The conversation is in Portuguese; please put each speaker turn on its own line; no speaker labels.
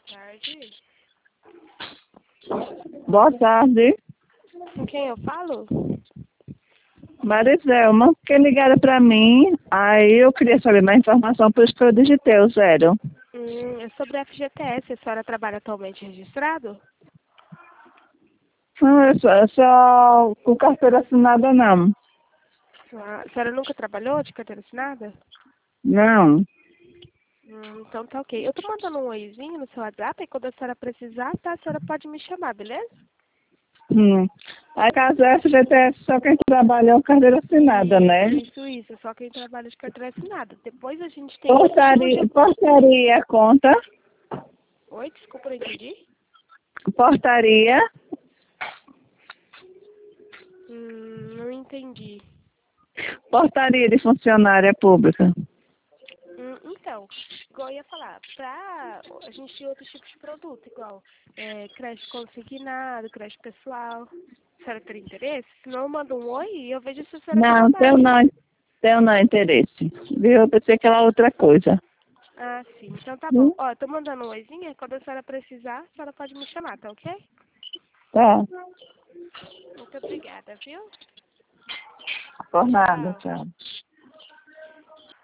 tarde.
Boa tarde.
Com quem eu falo?
Mariselma, que ligaram para mim, aí eu queria saber mais informação, por isso que eu digitei o 0.
É sobre a FGTS. A senhora trabalha atualmente registrado?
Não, eu só com carteira assinada não.
A senhora nunca trabalhou de carteira assinada?
Não.
Então tá ok. Eu tô mandando um oizinho no seu WhatsApp e quando a senhora precisar, tá? A senhora pode me chamar, beleza?
Aí caso FGTS só quem trabalha com carteira assinada, né?
Isso. Só quem trabalha de carteira assinada. Depois a gente tem outros tipos de...
Portaria conta?
Oi, desculpa, não entendi.
Portaria?
Não entendi.
Portaria de funcionária pública.
Então, igual eu ia falar, a gente tem outros tipos de produto, igual crédito consignado, crédito pessoal. A senhora tem interesse? Senão eu mando um oi e eu vejo se a senhora
Não,
trabalha.
tenho não interesse. Viu? Eu pensei que era outra coisa.
Ah, sim. Então tá bom. Ó, eu tô mandando um oizinho, quando a senhora precisar, a senhora pode me chamar, tá ok?
Tá.
Muito obrigada, viu?
Por nada,
Tchau.
tchau.